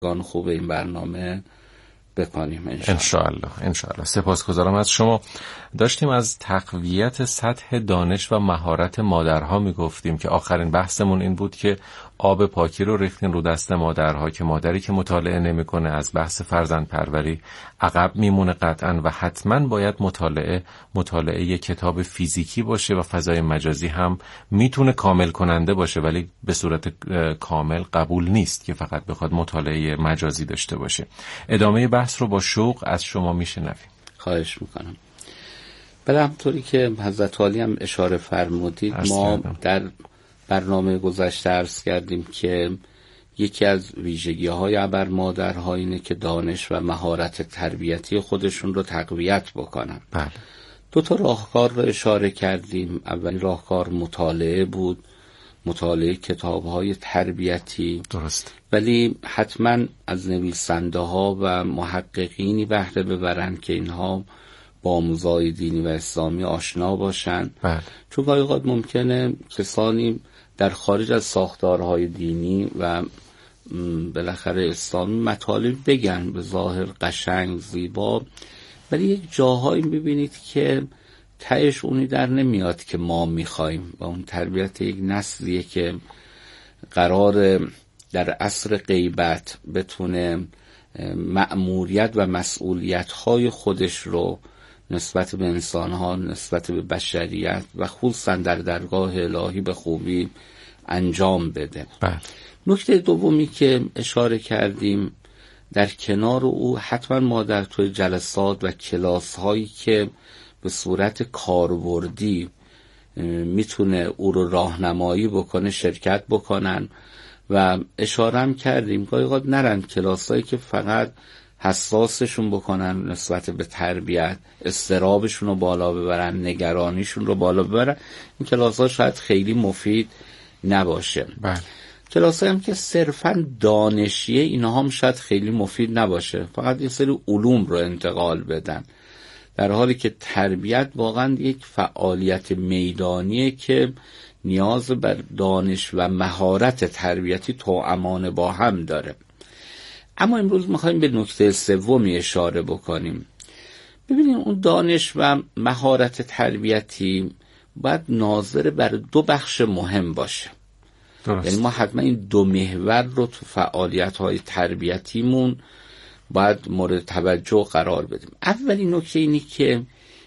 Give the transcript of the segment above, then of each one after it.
خوب این برنامه بکنیم انشاءالله. سپاسگزارم از شما. داشتیم از تقویت سطح دانش و مهارت مادرها میگفتیم که آخرین بحثمون این بود که آب پاکی رو ریختین رو دست مادرها که مادری که مطالعه نمیکنه از بحث فرزند پروری عقب میمونه قطعا و حتما باید مطالعه کتاب فیزیکی باشه و فضای مجازی هم میتونه کامل کننده باشه، ولی به صورت کامل قبول نیست که فقط بخواد مطالعه مجازی داشته باشه. ادامه بحث رو با شوق از شما میشنویم. خواهش میکنم. بله، همطوری که حضرت عالی هم اشاره فرمودید، ما در برنامه گذشته عرض کردیم که یکی از ویژگی‌های ابر مادرها اینه که دانش و مهارت تربیتی خودشون رو تقویت بکنن. بله. 2 راهکار رو اشاره کردیم. اولین راهکار مطالعه بود، مطالعه کتاب‌های تربیتی. درست. ولی حتما از نویسنده‌ها و محققینی بهره ببرن که اینها با آموزهای دینی و اسلامی آشنا باشن. بله. چون گاهی اوقات ممکنه کسانی در خارج از ساختارهای دینی و بالاخره اسلامی مطالب بگن به ظاهر قشنگ زیبا، ولی یک جاهایی ببینید که تهش اونی در نمیاد که ما میخوایم و اون تربیت یک نسلیه که قرار در عصر غیبت بتونه مأموریت و مسئولیت‌های خودش رو نسبت به انسان‌ها، نسبت به بشریت و خصوصا در درگاه الهی به خوبی انجام بده. بله. نکته دومی که اشاره کردیم، در کنار او حتما ما در توی جلسات و کلاس هایی که به صورت کاربردی میتونه او رو راهنمایی بکنه شرکت بکنن و اشاره هم کردیم گاهی اوقات نرن کلاس هایی که فقط حساسشون بکنن نسبت به تربیت، استرابشون رو بالا ببرن، نگرانیشون رو بالا ببرن. این کلاس ها شاید خیلی مفید نباشه. بله. کلاس هم که صرفا دانشیه، اینها هم شاید خیلی مفید نباشه، فقط یه سری علوم رو انتقال بدن، در حالی که تربیت واقعا یک فعالیت میدانیه که نیاز بر دانش و مهارت تربیتی توأمان با هم داره. اما امروز میخوایم به نکته سومی اشاره بکنیم. ببینید اون دانش و مهارت تربیتی باید ناظر بر 2 بخش مهم باشه. درست. یعنی ما حتما این 2 محور رو تو فعالیت‌های تربیتیمون باید مورد توجه قرار بدیم. اولین نکته اینی که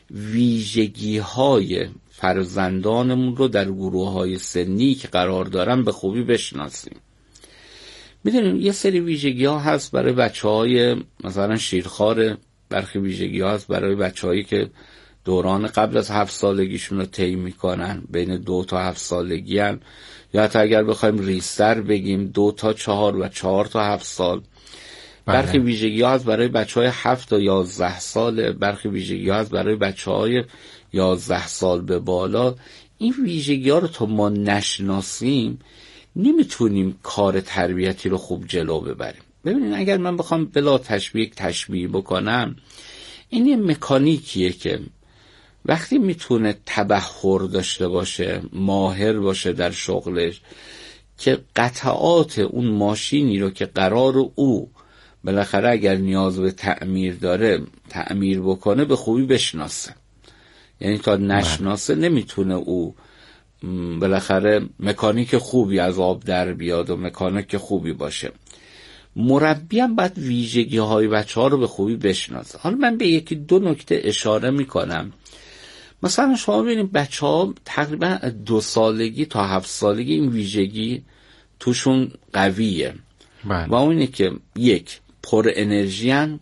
ویژگی‌های فرزندانمون رو در گروه‌های سنی که قرار دارن به خوبی بشناسیم. میدونیم یه سری ویژگی‌ها هست برای بچه‌های مثلا شیرخوار، برخی ویژگی‌ها هست برای بچه‌هایی که دوران قبل از 7 سالگیشون رو طی می‌کنن، بین 2 تا 7 سالگی هن. یا حتی اگر بخوایم ریستر بگیم 2 تا 4 و 4 تا 7 سال. برخی ویژگی‌ها هست برای بچه‌های 7 تا 11 ساله، برخی ویژگی‌ها هست برای بچه‌های 11 سال به بالا. این ویژگی‌ها رو تا ما نشناسیم نمیتونیم کار تربیتی رو خوب جلو ببریم. ببینید اگر من بخوام بلا تشبیه بکنم، این یه مکانیکیه که وقتی میتونه تبحر داشته باشه، ماهر باشه در شغلش، که قطعات اون ماشینی رو که قرار او بالاخره اگر نیاز به تعمیر داره تعمیر بکنه به خوبی بشناسه. یعنی تا نشناسه نمیتونه او بالاخره مکانیک خوبی از آب در بیاد و مکانیک خوبی باشه. مربی هم باید ویژگی های بچه ها رو به خوبی بشناسه. حالا من به 1-2 نکته اشاره میکنم. مثلا شما ببینید بچه ها تقریبا 2 سالگی تا 7 سالگی این ویژگی توشون قویه. بله. و اونه که 1 پر انرژی هن،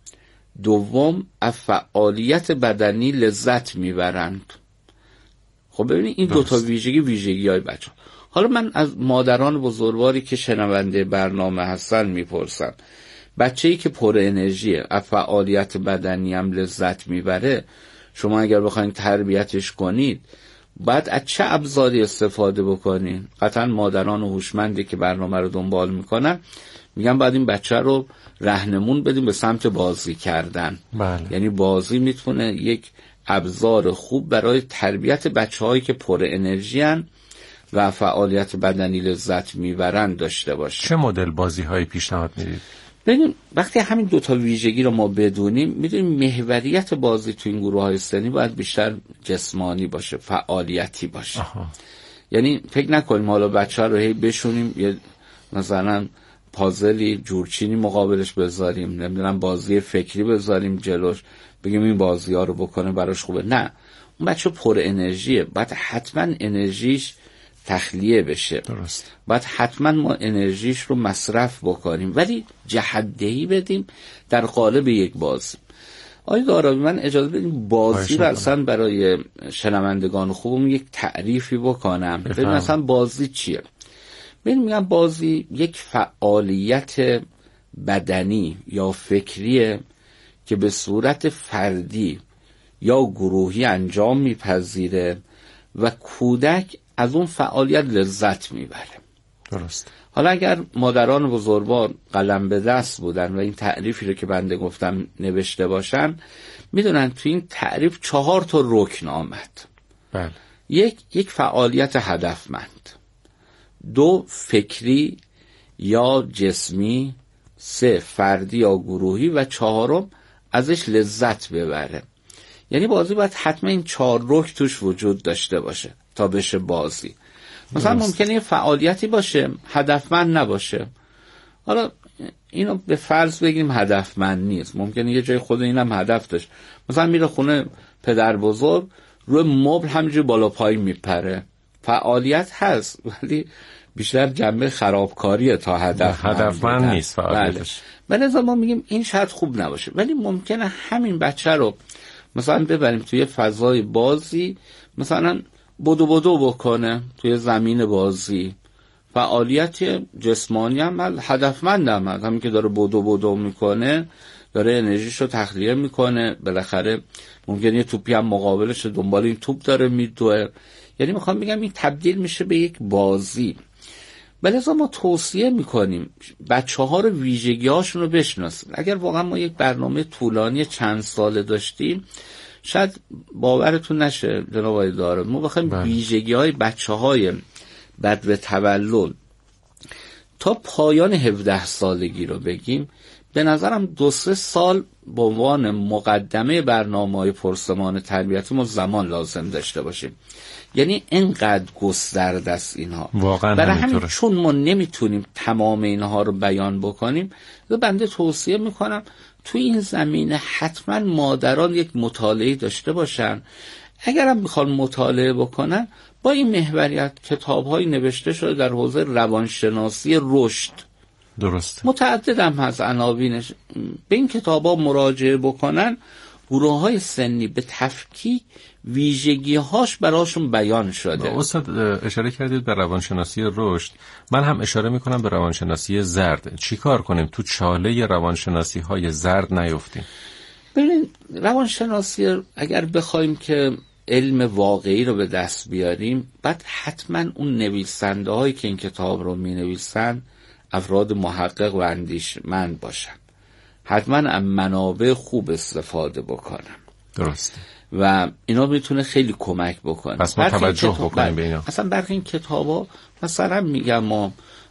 2 از فعالیت بدنی لذت میبرند. خب ببینید این 2 تا ویژگی های بچه ها. حالا من از مادران بزرگواری که شنونده برنامه هستن میپرسم، بچه‌ای که پر انرژیه، از فعالیت بدنی هم لذت میبره، شما اگر بخواید تربیتش کنید باید از چه ابزاری استفاده بکنین؟ قطعا مادران هوشمندی که برنامه رو دنبال میکنن میگن باید این بچه رو راهنمون بدیم به سمت بازی کردن. بله. یعنی بازی میتونه یک ابزار خوب برای تربیت بچه‌هایی که پر انرژی هن و فعالیت بدنی لذت میبرند داشته باشه. چه مدل بازی هایی پیشنهاد میدید؟ ببینیم وقتی همین دوتا ویژگی رو ما بدونیم، میدونیم محوریت بازی تو این گروه های سنی باید بیشتر جسمانی باشه، فعالیتی باشه. یعنی فکر نکنیم حالا بچه ها رو هی بشونیم یه مثلا پازلی جورچینی مقابلش بذاریم، نمیدونم بازی فکری بذاریم جلوش بگیم این بازی ها رو بکنه براش خوبه. نه، اون بچه پر انرژیه، باید حتما انرژیش تخلیه بشه. درست. باید حتما ما انرژیش رو مصرف بکنیم، ولی جهت‌دهی بدیم در قالب یک بازی. آقای دارابی من اجازه بدیم بازی رو اصلا برای شنوندگان خوبم یک تعریفی بکنم. ببین مثلا بازی چیه؟ ببین میگم بازی یک فعالیت بدنی یا فکریه که به صورت فردی یا گروهی انجام میپذیره و کودک از اون فعالیت لذت میبره. درست. حالا اگر مادران بزرگوار قلم به دست بودن و این تعریفی رو که بنده گفتم نوشته باشن، میدونن تو این تعریف 4 تا رکن آمد. بله. یک فعالیت هدفمند، 2 فکری یا جسمی، 3 فردی یا گروهی و 4 ازش لذت ببره. یعنی بازی باید حتما این 4 رکن توش وجود داشته باشه تا بشه بازی. مثلا ممکنه یه فعالیتی باشه هدفمند نباشه، حالا اینو به فرض بگیم هدفمند نیست، ممکنه یه جای خود اینم هدف داشت، مثلا میره خونه پدر بزرگ روی مبل همینجوری بالا پایین میپره، فعالیت هست ولی بیشتر جنبه خرابکاریه تا هدفمند نیست فعالیتش. بله. ولی ما میگیم این شاید خوب نباشه، ولی ممکنه همین بچه رو مثلا ببریم توی فضای بازی، مثلا بدو بکنه توی زمین بازی، فعالیت جسمانی هم هدفمند هم همین که داره بدو میکنه، داره انرژیشو تخلیه میکنه، بالاخره ممکنه یه توپی هم مقابلش دنبال این توپ داره میدوه. یعنی میخوام بگم این تبدیل میشه به یک بازی. بلکه ما توصیه میکنیم بچه ها رو ویژگی هاشون رو بشناسیم. اگر واقعا ما یک برنامه طولانی چند ساله داشتیم، شاید باورتون نشه جناب آقای داره ما بخوایم ویژگی های بچه های بعد به تولد تا پایان 17 سالگی رو بگیم، به نظرم 2-3 سال به عنوان مقدمه برنامه‌های پرسمان تربیتی ما زمان لازم داشته باشیم. یعنی اینقدر گسترده است اینها. برای همین چون ما نمیتونیم تمام اینها رو بیان بکنیم، بنده توصیه میکنم توی این زمینه حتما مادران یک مطالعه داشته باشن. اگرم بخوان مطالعه بکنن، با این محوریت کتاب‌های نوشته شده در حوزه روانشناسی رشد، درسته، متعدد هم هست عناوینش، به این کتاب‌ها مراجعه بکنن. گروه‌های سنی به تفکیک ویژگی‌هاش براشون بیان شده. استاد اشاره کردید به روانشناسی رشد، من هم اشاره میکنم به روانشناسی زرد. چیکار کنیم تو چاله روانشناسی‌های زرد نیفتیم؟ ببینید روانشناسی اگر بخوایم که علم واقعی رو به دست بیاریم، بعد حتما اون نویسنده هایی که این کتاب رو می نویسن افراد محقق و اندیشمند باشن، حتما از منابع خوب استفاده بکنن. درسته. و اینا میتونه خیلی کمک بکنه. پس ما توجه بکنیم به اینا. اصلا برخی این کتابا مثلا میگم ما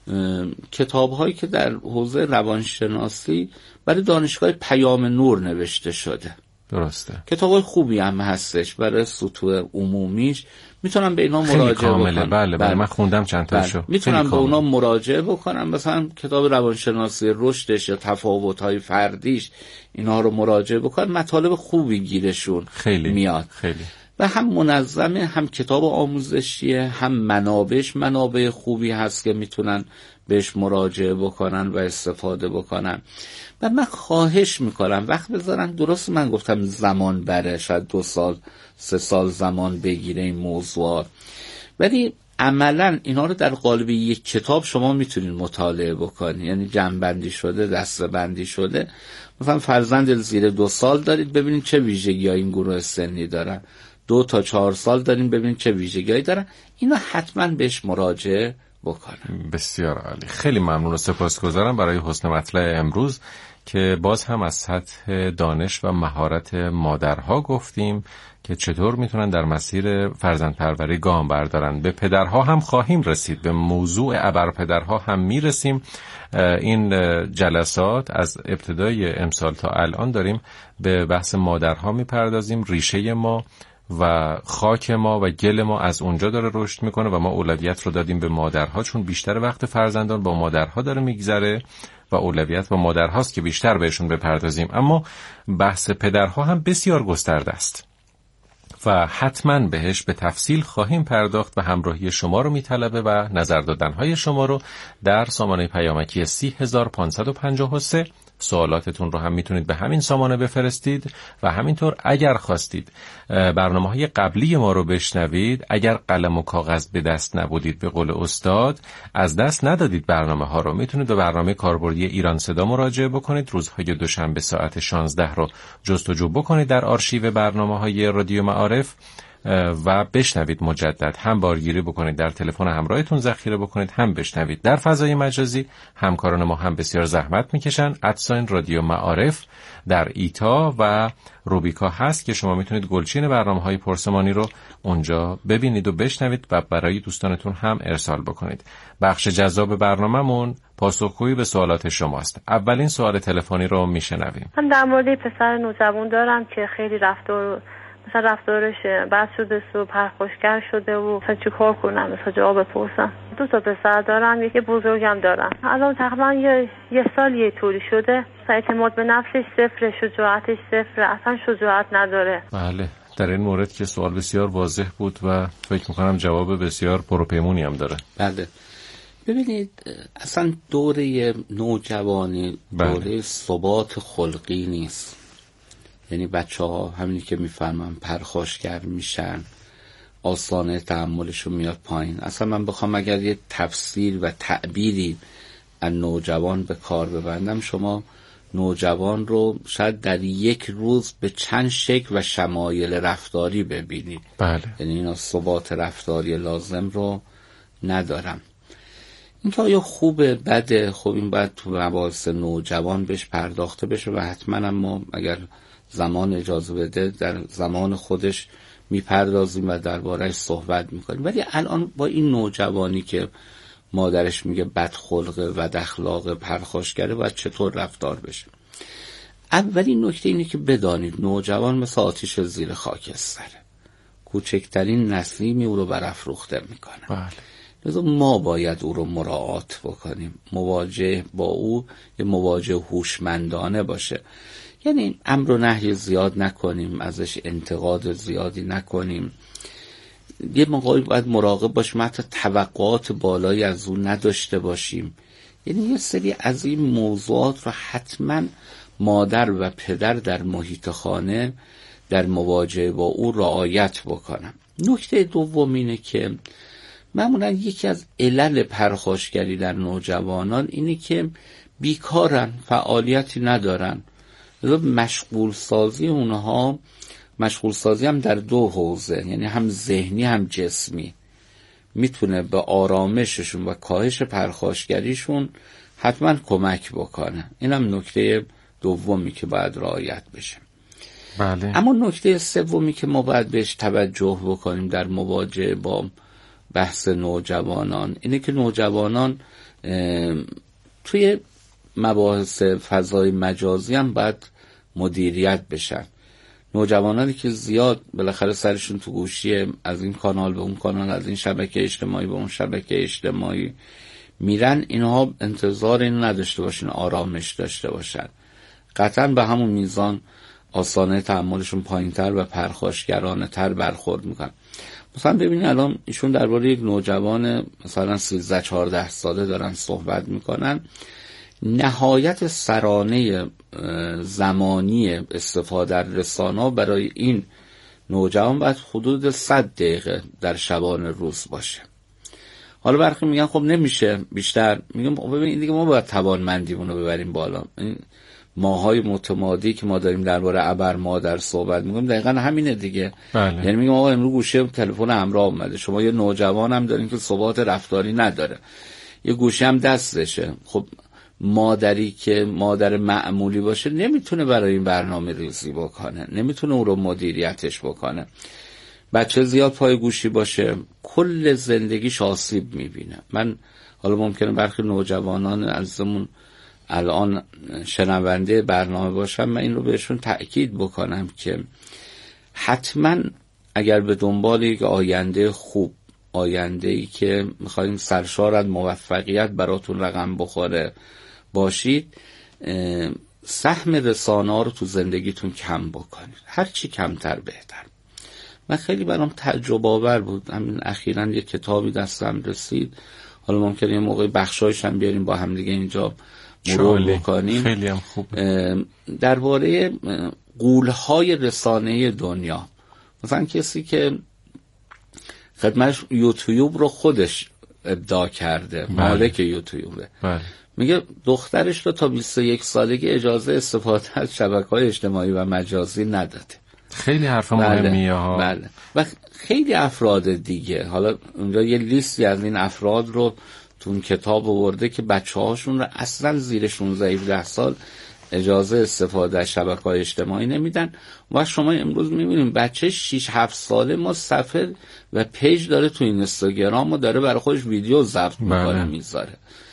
کتاب‌هایی که در حوزه روانشناسی برای دانشگاه پیام نور نوشته شده. درسته. کتاب‌های خوبی هم هستش برای سطوح عمومیش، میتونم به اینا مراجعه بکنم. بله من خوندم چند تاشو. میتونم به اونا مراجعه بکنم، مثلا کتاب روانشناسی رشدش یا تفاوت‌های فردیش، اینا رو مراجعه بکنم، مطالب خوبی گیرشون میاد. خیلی. و هم منظمه، هم کتاب آموزشیه، هم منابعش منابع خوبی هست که میتونن بهش مراجعه بکنن و استفاده بکنن. و من خواهش میکنم وقت بذارن. درست من گفتم زمان بره، شاید 2 سال 3 سال زمان بگیره این موضوعات، ولی عملا اینا رو در قالب یک کتاب شما میتونید مطالعه بکنید. یعنی جمع‌بندی شده، دسته‌بندی شده. مثلا فرزند زیر 2 سال دارید، ببینید چه ویژگی‌هایی این گروه سنی دارن. 2 تا 4 سال داریم، ببینید چه ویژگی‌هایی دارن. اینا حتما بهش مراجعه بکنم. بسیار عالی، خیلی ممنون و سپاسگزارم برای حسن مطلع امروز که باز هم از سطح دانش و مهارت مادرها گفتیم که چطور میتونن در مسیر فرزندپروری گام بردارن. به پدرها هم خواهیم رسید، به موضوع ابرپدرها هم میرسیم. این جلسات از ابتدای امسال تا الان داریم به بحث مادرها میپردازیم. ریشه ما و خاک ما و گل ما از اونجا داره رشد میکنه و ما اولویت رو دادیم به مادرها، چون بیشتر وقت فرزندان با مادرها داره میگذره و اولویت با مادرهاست که بیشتر بهشون بپردازیم. اما بحث پدرها هم بسیار گسترده است و حتما بهش به تفصیل خواهیم پرداخت و همراهی شما رو میطلبه و نظر دادنهای شما رو در سامانه پیامکی 30553. سوالاتتون رو هم میتونید به همین سامانه بفرستید و همینطور اگر خواستید برنامه‌های قبلی ما رو بشنوید، اگر قلم و کاغذ به دست نبودید، به قول استاد از دست ندادید برنامه‌ها رو، میتونید به برنامه کاربردی ایران صدا مراجعه بکنید. روزهای دوشنبه ساعت 16 رو جستجو بکنید در آرشیو برنامه‌های رادیو معارف و بشنوید مجدد. هم بارگیری بکنید در تلفن همراهتون ذخیره بکنید، هم بشنوید در فضای مجازی. همکاران ما هم بسیار زحمت میکشن. @رادیو معارف در ایتا و روبیکا هست که شما میتونید گلچین برنامه‌های پرسمانی رو اونجا ببینید و بشنوید و برای دوستانتون هم ارسال بکنید. بخش جذاب برنامه‌مون پاسخگویی به سوالات شماست. اولین سوال تلفنی رو میشنویم. من در مورد پسر نوجوان دارم که خیلی رفتارش بد شده، پرخاشگر شده و مثلا چی کار کنم؟ مثلا جواب بپرسم. 2 پسر دارم، یکی بزرگم دارم. الان تقریبا یه سال یه طوری شده، اعتماد به نفسش صفر، شجاعتش صفر، اصلا شجاعت نداره. بله، در این مورد که سوال بسیار واضح بود و فکر میکنم جواب بسیار پروپیمونی هم داره. بله، ببینید اصلا دوره نوجوانی دوره ثبات خلقی نیست. یعنی بچه‌ها همینی که میفهمن پرخاشگر میشن، آستانه تحملشون میاد پایین. اصلا من بخوام اگر یه تفسیر و تعبیری از نوجوان به کار ببندم، شما نوجوان رو شاید در یک روز به چند شکل و شمایل رفتاری ببینید. بله. یعنی اینا ثبات رفتاری لازم رو ندارم. این که آیا خوبه بده، خب این باید تو مباحث نوجوان بهش پرداخته بشه و حتما ما اگر زمان اجازه بده در زمان خودش میپردازیم و درباره‌اش صحبت میکنیم. ولی الان با این نوجوانی که مادرش میگه بدخلقه، بداخلاقه، پرخاشگره، باید چطور رفتار بشه؟ اولین نکته اینه که بدانید نوجوان مثل آتش زیر خاکستره، کوچکترین نسیمی او رو برافروخته میکنه. بله. لذا ما باید او رو مراعات بکنیم، مواجه با او یه مواجه هوشمندانه باشه. یعنی امر و نهی زیاد نکنیم، ازش انتقاد زیادی نکنیم. یه موقعی باید مراقب باشیم حتی توقعات بالایی از اون نداشته باشیم. یعنی یه سری از این موضوعات رو حتما مادر و پدر در محیط خانه در مواجهه با او رعایت بکنم. نکته دوم اینه که معمولا یکی از علل پرخاشگری در نوجوانان اینه که بیکارن، فعالیتی ندارن. مشغول سازی اونها، مشغول سازی هم در 2 حوزه، یعنی هم ذهنی هم جسمی، میتونه به آرامششون و کاهش پرخاشگریشون حتما کمک بکنه. اینم نکته دومی که باید رعایت بشه. بله. اما نکته سومی که ما باید بهش توجه بکنیم در مواجهه با بحث نوجوانان اینه که نوجوانان توی مباحث فضای مجازی هم باید مدیریت بشن. نوجوانانی که زیاد بالاخره سرشون تو گوشیه، از این کانال به اون کانال، از این شبکه اجتماعی به اون شبکه اجتماعی میرن، اینها انتظار این نداشته باشن آرامش داشته باشن. قطعا به همون میزان آستانه تحملشون پایین‌تر و پرخاشگرانه تر برخورد میکنن. مثلا ببینید الان ایشون درباره یک نوجوان مثلا 13-14 ساله دارن صحبت میکنن. نهایت سرانه زمانی استفاده در رسانه‌ها برای این نوجوان باید حدود 100 دقیقه در شبانه روز باشه. حالا برخی میگن خب نمیشه بیشتر، میگم خب ببین این دیگه ما باید توانمندیمون رو ببریم بالا. این ماهای متمادی که ما داریم درباره ابر مادر صحبت میکنیم دقیقاً همینه دیگه. بله. یعنی میگم آقا امروز گوشه تلفن همراه اومده، شما یه نوجوان هم دارین که ثبات رفتاری نداره، یه گوشه هم دستشه. خب مادری که مادر معمولی باشه نمیتونه برای این برنامه ریزی بکنه، نمیتونه اون رو مدیریتش بکنه. بچه زیاد پای گوشی باشه کل زندگیش آسیب میبینه. من حالا ممکنه برخی نوجوانان عزیزمون الان شنونده برنامه باشم، من این رو بهشون تأکید بکنم که حتما اگر به دنبال یک آینده خوب، آینده‌ای که می‌خوایم سرشار از موفقیت براتون رقم بخوره باشید، سهم رسانه‌ها رو تو زندگیتون کم بکنید، هر چی کمتر بهتر. من خیلی برام تجربه آور بود، همین اخیراً یک کتابی دستم رسید، حالا ممکنه یه موقع بخشایش هم بیاریم با هم دیگه اینجا مرور بکنیم، خیلی هم خوب، درباره غول‌های رسانه دنیا. مثلا کسی که خدمتش یوتیوب رو خودش ابداع کرده، مالک یوتیوبه، میگه دخترش رو تا 21 سالگی اجازه استفاده از شبکه‌های اجتماعی و مجازی نداده. خیلی حرف مهمیه ها. بله. و خیلی افراد دیگه، حالا اونجا یه لیستی از این افراد رو تو اون کتاب آورده که بچه‌هاشون رو اصلا زیر 16-17 سال اجازه استفاده از شبکه‌های اجتماعی نمیدن. و شما امروز میبینیم بچه 6-7 ساله ما صفحه و پیج داره تو اینستاگرام و داره برای خودش ویدیو ضبط میکنه میذاره.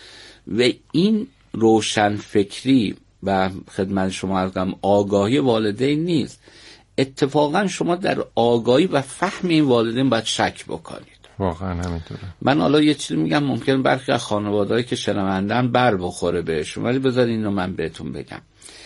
و این روشن فکری و خدمت شما عرضم آگاهی والدین نیست، اتفاقا شما در آگاهی و فهم این والدین باید شک بکنید. واقعا همینطوره. من حالا یه چیزی میگم ممکن برخی از خانواده‌ای که شنوندن بر بخوره بهشون، ولی بذارین اینو من بهتون بگم.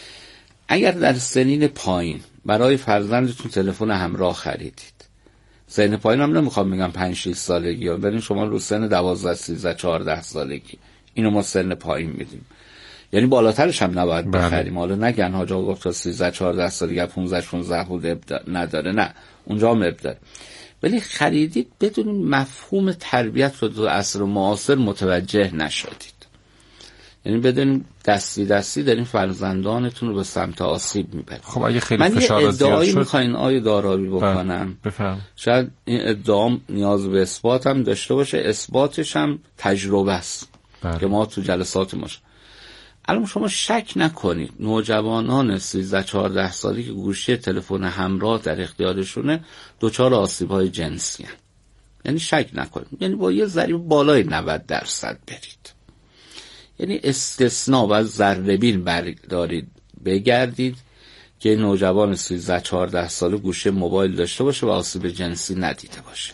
اگر در سنین پایین برای فرزندتون تلفن همراه خریدید، سن پایین هم نمیخوام بگم 5-6 سالگی ها، برین شما رو سن 12-13-14 سالگی، اینو ما سن پایین میدیم، یعنی بالاترش هم نباید بخریم. حالا نگن حاج آقا گفت تا 13-14 سالگی 15-16 بود نداره، نه اونجا هم ابداره. ولی خریدید بدون مفهوم تربیت رو تو عصر معاصر متوجه نشدید، یعنی بدون دستی دارین فرزندانتون رو به سمت آسیب میبرید. خب اگه خیلی من فشار یه ادعایی شد میخواین آیه دارابی بکنم، بفهم. شاید این ادعام نیاز به اثبات هم داشته باشه، اثباتش هم تجربه است که ما تو جلسات ماش. الان شما شک نکنید نوجوانان 13-14 سالی که گوشی تلفن همراه در اختیارشونه دچار آسیب‌های جنسی هستند. یعنی شک نکنید، یعنی با یه ضریب بالای 90% برید، یعنی استثناء و ذره‌بین بردارید بگردید که نوجوان 13-14 ساله گوشی موبایل داشته باشه و آسیب جنسی ندیده باشه.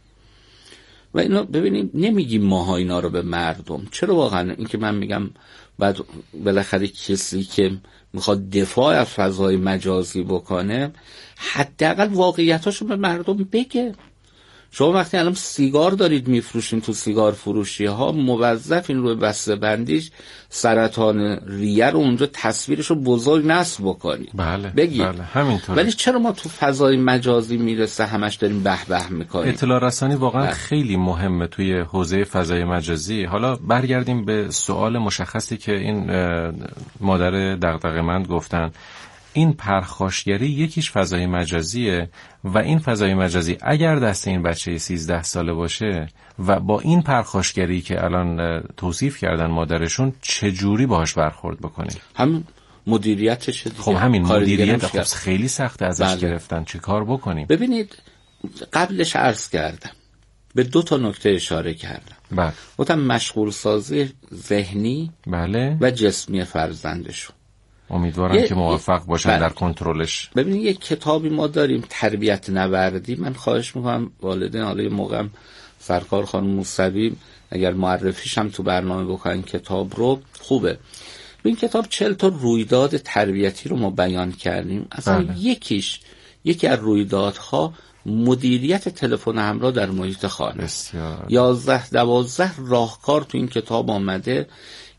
و اینو ببینید نمیگیم ماها اینا رو به مردم. چرا واقعا این که من میگم بعد بالاخره کسی که میخواد دفاع از فضای مجازی بکنه حداقل واقعیتاشو به مردم بگه. شما وقتی الان سیگار دارید میفروشین تو سیگار فروشی ها، موظف این روی بسته بندیش سرطان ریه رو اونجا تصویرش رو بزرگ نصب بکنید. بله بگید. بله همینطوره. ولی چرا ما تو فضای مجازی میرسه همش داریم به به میکنیم؟ اطلاع رسانی واقعا خیلی مهمه توی حوزه فضای مجازی. حالا برگردیم به سوال مشخصی که این مادر دغدغه‌مند گفتن. این پرخاشگری یکیش فضای مجازیه و این فضای مجازی اگر دست این بچه 13 ساله باشه و با این پرخاشگری که الان توصیف کردن مادرشون چجوری باهاش برخورد بکنیم؟ هم مدیریتش دیگه. خب همین مدیریت خب خیلی سخته ازش گرفتن، چه کار بکنیم؟ ببینید قبلش عرض کردم به 2 نکته اشاره کردم. بله. گفتم مشغول سازی ذهنی بله و جسمی فرزندشون. امیدوارم که موفق باشن در کنترلش. ببینید یک کتابی ما داریم تربیت نوردی، من خواهش میکنم والدین، حالا یه موقعم سرکار خانم موسوی اگر معرفیش هم تو برنامه بکنن کتاب رو خوبه. این کتاب 40 تا رویداد تربیتی رو ما بیان کردیم. اصلا یکی از رویدادها مدیریت تلفن همراه در محیط خانه. 11-12 راهکار تو این کتاب آمده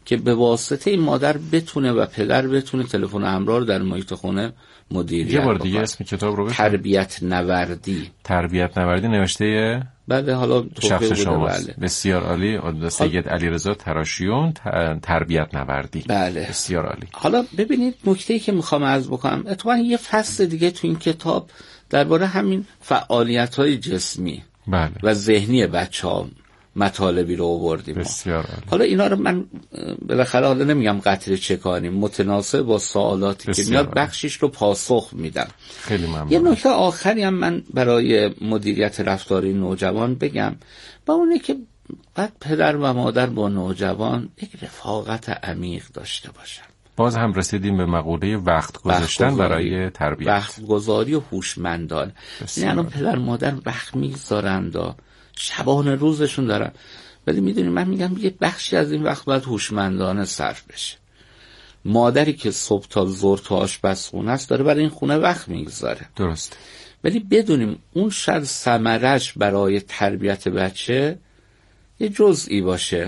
که به واسطه این مادر بتونه و پدر بتونه تلفن همراه رو در محیط خونه مدیریت یه بار بکنه. دیگه اسم کتاب رو بگید. تربیت نوردی. تربیت نوردی نوشته بله حالا شخص شما. بله. بسیار عالی. سید علیرضا تراشیون، تربیت نوردی. بله بسیار عالی. حالا ببینید نکته‌ای که میخوام عرض بکنم، اتفاقا یه فصل دیگه تو این کتاب درباره همین فعالیت‌های جسمی بله. و ذهنی بچه‌ها مطالبی رو آوردیم. بسیار عالی. حالا اینا رو من بالاخره حالا نمیگم قطره چکانی، متناسب با سوالاتی که میاد بخشش رو پاسخ میدم. خیلی ممنون. یه نکته آخری هم من برای مدیریت رفتاری نوجوان بگم، با اونه که بعد پدر و مادر با نوجوان یک رفاقت عمیق داشته باشن. باز هم رسیدیم به مقوله وقت گذاشتن برای تربیت. وقت گذاری و هوشمندانه. یعنی پدر مادر وقت میگذارند و شبانه روزشون دارن، ولی میدونی من میگم یه بخشی از این وقت باید هوشمندانه صرف بشه. مادری که صبح تا ظهر تو آشپزخونه است داره برای این خونه وقت میگذاره، درست، ولی بدونیم اون شاید ثمرش برای تربیت بچه یه جزئی باشه،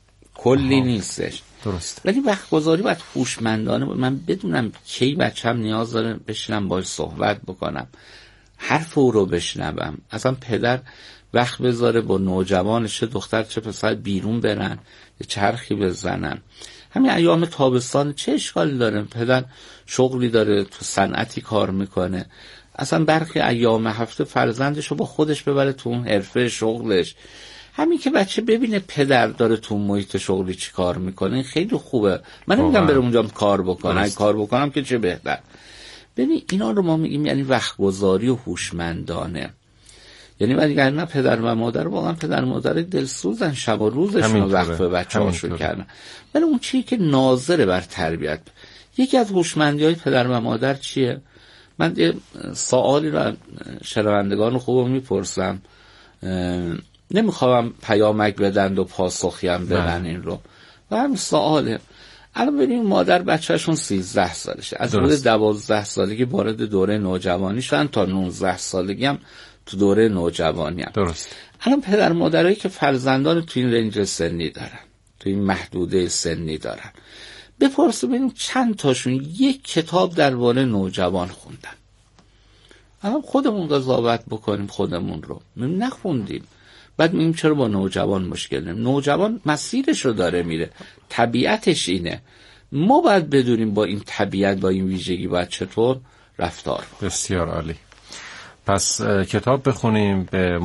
کلی نیستش. درست. ولی وقت گذاری باید هوشمندانه باشه. من بدونم کی بچه‌م نیاز داره بشینم باهاش صحبت بکنم، حرف او رو بشنوم. اصلا پدر وقت بذاره با نوجوانش، چه دختر چه پسر، بیرون برن یه چرخی بزنن. همین ایام تابستان چه اشکالی داره؟ پدر شغلی داره، تو صنعتی کار میکنه، اصلا برخی ایام هفته فرزندش رو با خودش ببره تو اون حرفه شغلش. همین که بچه ببینه پدر داره تو محیط شغلی چی کار میکنه خیلی خوبه. من نمیگم برم اونجا کار بکنم، اگه کار بکنم که چه بهتر. ببین اینا رو ما میگیم یعنی وقت گذاری و هوشمندانه. یعنی اگر نه پدر و مادر واقعا پدر و مادر دلسوزن، شب و روزشون رو وقت به بچه‌هاشون کردن، ولی اون چیزی که ناظر بر تربیت. یکی از هوشمندی‌های پدر و مادر چیه؟ من یه سوالی رو شنوندگان خوبم میپرسم، نمیخوام پیامک بدن و پاسخی هم بدن این رو، و همین سواله. الان ببینیم مادر بچه‌شون 13 سالشه، از حدود 12 سالگی وارد دوره نوجوانی شدن تا 19 سالگی هم تو دوره نوجوانی هم. درست. الان پدر مادرایی که فرزندان تو این رنج سنی دارن، تو این محدوده سنی دارن، بپرسیم ببینیم چند تاشون یک کتاب درباره نوجوان خوندن. الان خودمون قضاوت بکنیم خودمون رو، نخوندیم. بعد میگیم چرا با نوجوان مشکل نیم؟ نوجوان مسیرش رو داره میره، طبیعتش اینه. ما باید بدونیم با این طبیعت، با این ویژگی باید چطور رفتار بکنیم. بسیار عالی. پس کتاب بخونیم، به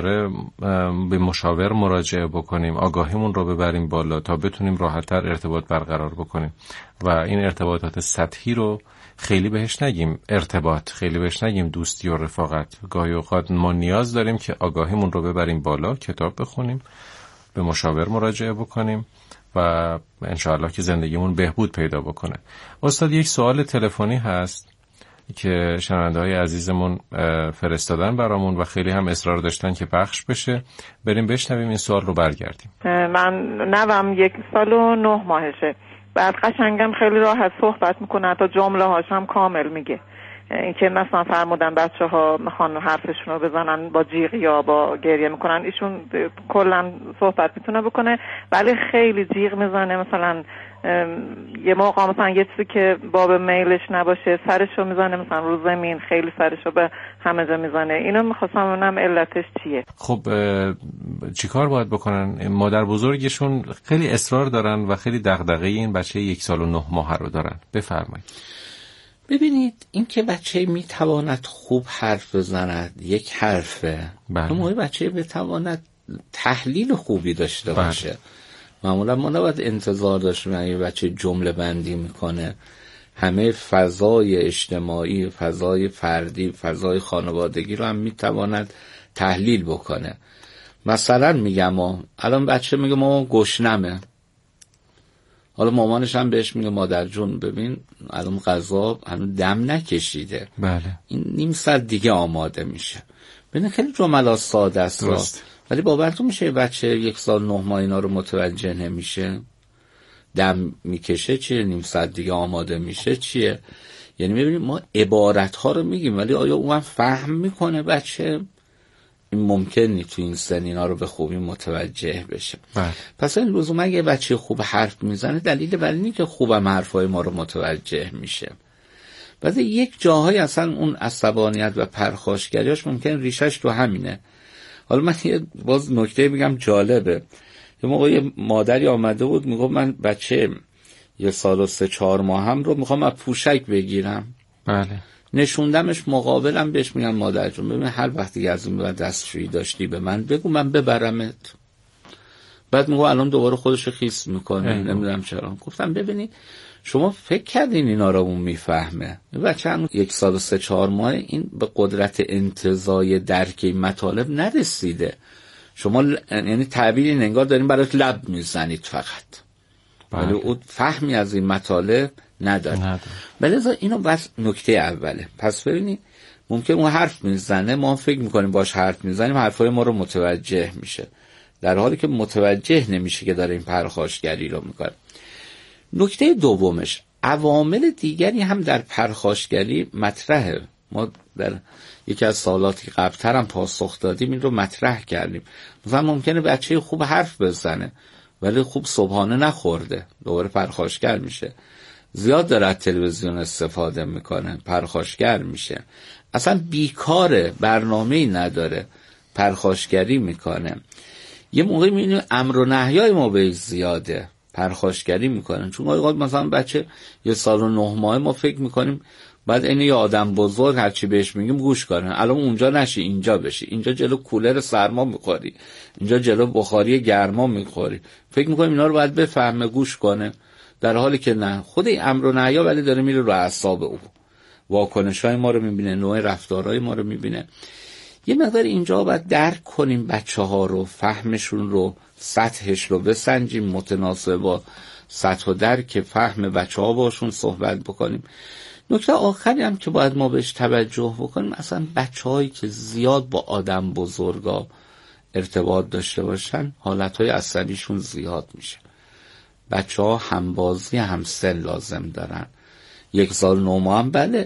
مشاور مراجعه بکنیم، آگاهیمون رو ببریم بالا تا بتونیم راحت‌تر ارتباط برقرار بکنیم و این ارتباطات سطحی رو خیلی بهش نگیم ارتباط، خیلی بهش نگیم دوستی و رفاقت. گاهی اوقات ما نیاز داریم که آگاهیمون رو ببریم بالا، کتاب بخونیم، به مشاور مراجعه بکنیم و انشاءالله که زندگیمون بهبود پیدا بکنه. استاد یک سوال تلفنی هست که شنونده‌های عزیزمون فرستادن برامون و خیلی هم اصرار داشتن که پخش بشه. بریم بشنویم این سوال رو برگردیم. من نوام 1 سال و 9 ماهشه. بعد قشنگم خیلی راحت صحبت میکنه، تا جمله هاش هم کامل میگه. این که مثلا فرمودن بچه ها میخوان حرفشون رو بزنن با جیغ یا با گریه میکنن، ایشون کلا صحبت میتونه بکنه ولی خیلی جیغ میزنه. مثلا یه موقع مثلا یه چیزی که باب میلش نباشه سرشو میزنه مثلا رو زمین، خیلی سرشو به همه جا میزنه. اینو میخواستم ببینم علتش چیه. خب چیکار باید بکنن؟ مادر بزرگشون خیلی اصرار دارن و خیلی دغدغه این بچه 1 سال و 9 ماه رو دارن. بفرمایید. ببینید این که بچه میتواند خوب حرف بزند یک حرفه، اما بچه بتواند تحلیل خوبی داشته باشه. معمولا ما نباید انتظار داشتیم اگه بچه جمله بندی میکنه همه فضای اجتماعی، فضای فردی، فضای خانوادگی رو هم میتواند تحلیل بکنه. مثلا میگم الان بچه میگه مامان گشنمه، حالا مامانش هم بهش میگه مادر جون ببین الان غذا هنوز دم نکشیده، بله این نیم ساعت دیگه آماده میشه. ببین خیلی جملات ساده است، ولی باورتون میشه بچه 1 سال 9 ماه اینا رو متوجه نمیشه؟ دم میکشه چیه، نیم ساعت دیگه آماده میشه چیه؟ یعنی میبینیم ما عبارت ها رو میگیم ولی آیا اون فهم میکنه بچه؟ این ممکنی تو این سن اینا رو به خوبی متوجه بشه. بله. پس این لزوما اگه بچه خوب حرف میزنه دلیل بر اینه که خوبم حرفای ما رو متوجه میشه. بعد یک جاهای اصلا اون عصبانیت و پرخاشگریاش ممکن ریشش تو همینه. حالا من یه باز نکته میگم جالبه. یه موقع یه مادری آمده بود میگفت من بچه 1 سال و 3-4 ماهم رو میخوام از پوشک بگیرم. بله. نشوندمش مقابلم، بهش میگم مادر جون ببین هر وقتی از این بعد دستشویی داشتی به من بگو من ببرمت. بعد میگه الان دوباره خودشو خیس میکنه نمیدونم چرا. گفتم ببینید شما فکر کردین اینا رو اون میفهمه؟ بچه هم 1 سال و 3-4 ماه این به قدرت انتزاع درک این مطالب نرسیده. شما یعنی تعبیر این انگار دارین برات لب میزنید فقط، ولی اون فهمی از این مطالب نداره. بلذا اینو بس نکته اوله. پس ببینید ممکن اون حرف میزنه، ما فکر میکنیم باش حرف میزنیم، حرفای ما رو متوجه میشه، در حالی که متوجه نمیشه که داره این پرخاشگری رو میکنه. نکته دومش، عوامل دیگری هم در پرخاشگری مطرحه. ما در یکی از سوالاتی قبل‌تر هم پاسخ دادیم این رو مطرح کردیم. مثلا ممکنه بچه خوب حرف بزنه ولی خوب صبحانه نخورده، دوباره پرخاشگر میشه. زیاد داره از تلویزیون استفاده میکنه، پرخاشگر میشه. اصلا بیکاره، برنامه‌ای نداره، پرخاشگری میکنه. یه موقعی میبینیم امر و نهیای ما به زیاده، پرخاشگری میکنن. چون اوقات مثلا بچه 1 سال و 9 ماه ما فکر میکنیم بعد اینه یه آدم بزرگ هرچی بهش میگیم گوش کنه. الان اونجا نشی اینجا بشی، اینجا جلو کولر سرما میخوری، اینجا جلو بخاری گرما میخوری، فکر میکنیم اینا رو باید بفهمه گوش کنه، در حالی که نه. خود این امر و نهی ولی داره میره رو اعصاب او، واکنش‌های ما رو میبینه، نوع رفتارهای ما رو میبینه. یه مقدار اینجا باید درک کنیم بچه‌ها رو، فهمشون رو، سطحش رو بسنجیم متناسب با سطح و درک فهم بچه‌ها باشون صحبت بکنیم. نکته آخری هم که باید ما بهش توجه بکنیم، اصلا بچه‌هایی که زیاد با آدم بزرگا ارتباط داشته باشن حالتهای عصبیشون زیاد میشه. بچه‌ها همبازی همسن لازم دارن. 1 سال و 9 ماه هم بله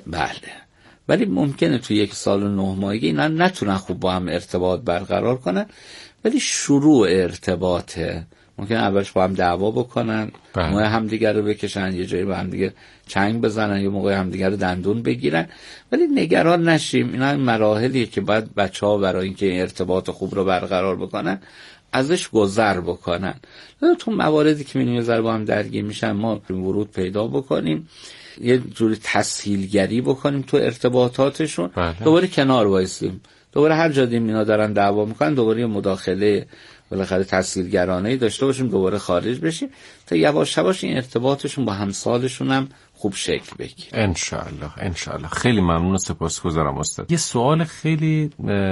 ولی ممکنه تو 1 سال و 9 ماهگی اینا نتونن خوب با هم ارتباط برقرار کنن، ولی شروع ارتباطه. ممکنه اولش با هم دعوا بکنن، موقع همدیگر رو بکشن، یه جایی با هم دیگه چنگ بزنن، یه موقع همدیگر رو دندون بگیرن، ولی نگران نشیم. اینا این مراحلیه که باید بچه‌ها برای اینکه ارتباط خوب رو برقرار بکنن ازش گذر بکنن. تو مواردی که می‌بینیم یه با هم درگیر میشن ما ورود پیدا بکنیم، یه جوری تسهیلگری بکنیم تو ارتباطاتشون. دوباره کنار وایسیم، دوباره هر جا دیدیم اینا دارن دعوا میکنن دوباره یه مداخله بالاخره تسهیلگرانه‌ای داشته باشیم، دوباره خارج بشیم تا یواش یواش این ارتباطشون با همسالشون هم خوب شکل بگیره. انشالله. خیلی ممنون و سپاسگزارم استاد. یه سوال خیلی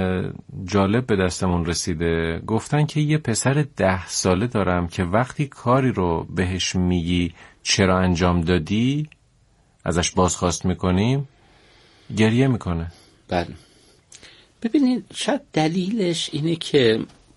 جالب به دستمون رسیده. گفتن که یه پسر 10 ساله دارم که وقتی کاری رو بهش میگی چرا انجام دادی ازش بازخواست میکنیم گریه میکنه. بله. ببینید شاید دلیلش اینه که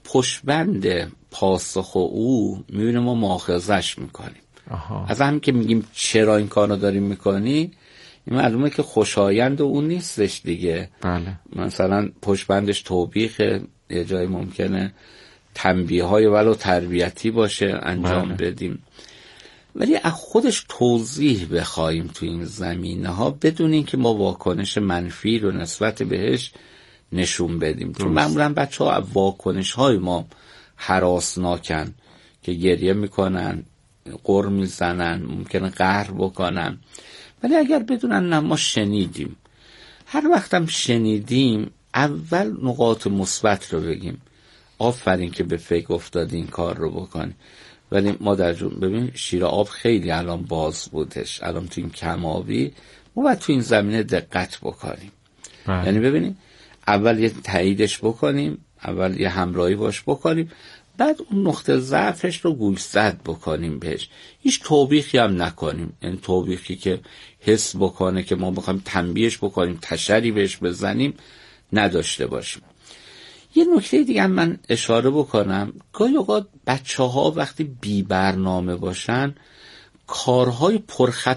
پشتبند پاسخ او میبینه ما مؤاخذش میکنیم. از همین که میگیم چرا این کارو داریم میکنی، این معلومه که خوشایند اون نیستش دیگه. بله. مثلا پشتبندش توبیخه، یه جایی ممکنه تنبیه‌های ولو تربیتی باشه انجام بدیم، ولی از خودش توضیح بخوایم تو این زمینه ها بدون اینکه ما واکنش منفی رو نسبت بهش نشون بدیم. چون معمولا بچه‌ها از واکنش های ما هراسناکن که گریه میکنن، غر میزنن، ممکنه قهر بکنن، ولی اگر بدونن نه ما شنیدیم، هر وقتم شنیدیم اول نقاط مثبت رو بگیم، آفرین که به فکر افتادی این کار رو بکنی. ولی مادر جون ببین شیر آب خیلی الان باز بودش، الان تو این کمابی ما باید تو این زمینه دقت بکنیم. یعنی ببینیم اول یه تاییدش بکنیم، اول یه همراهی باش بکنیم، بعد اون نقطه ضعفش رو گوشزد بکنیم بهش. هیچ توبیخی هم نکنیم، یعنی توبیخی که حس بکنه که ما بخوایم تنبیهش بکنیم، تشری بهش بزنیم نداشته باشیم. یه نکته دیگه هم من اشاره بکنم، گاهی اوقات بچه‌ها وقتی بی برنامه باشن کارهای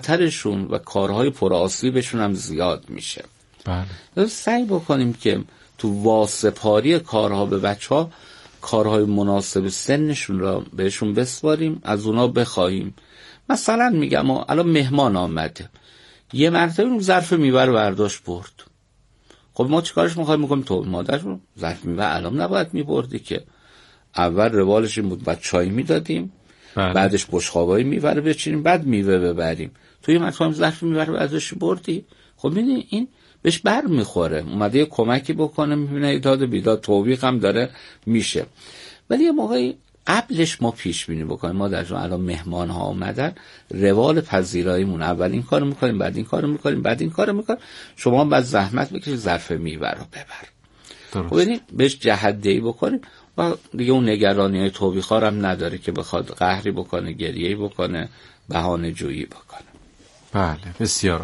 پرخطرشون و کارهای پرآسیبشون هم زیاد میشه. بله. سعی بکنیم که تو واسپاری کارها به بچه‌ها کارهای مناسب سنشون را بهشون بسپاریم، از اونا بخواهیم. مثلا میگم الان مهمان آمده، یه مرتبه ظرف میوه رو برداشت برد. خب ما چیکارش می‌خوایم؟ تو مادرشون ظرف میوه الان نباید میبردی که. اول روالش این بود بعد چای میدادیم، بعدش بشقابای میوه رو بچینیم، بعد میوه ببریم. تو یه مرتبه ظرف میوه رو برداشت بردی. خب می‌بینی این بهش بر میخوره، اومده یه کمکی بکنه، میبینه داد بیداد توبیق هم داره میشه. ولی یه موقعی قبلش ما پیش بینی بکنیم. ما در جون الان مهمان ها اومدن، روال پذیراییمون اول این کارو میکنیم، بعد این کارو میکنیم، بعد این کارو میکنیم. شما بعد زحمت بکشید ظرف میوه رو ببر. خب یعنی بهش جهت‌دهی بکنیم و دیگه اون نگرانی های توبیخ‌ها هم نداره که بخواد قهری بکنه، گریه‌ای بکنه، بهانه جویی بکنه. بله، بسیار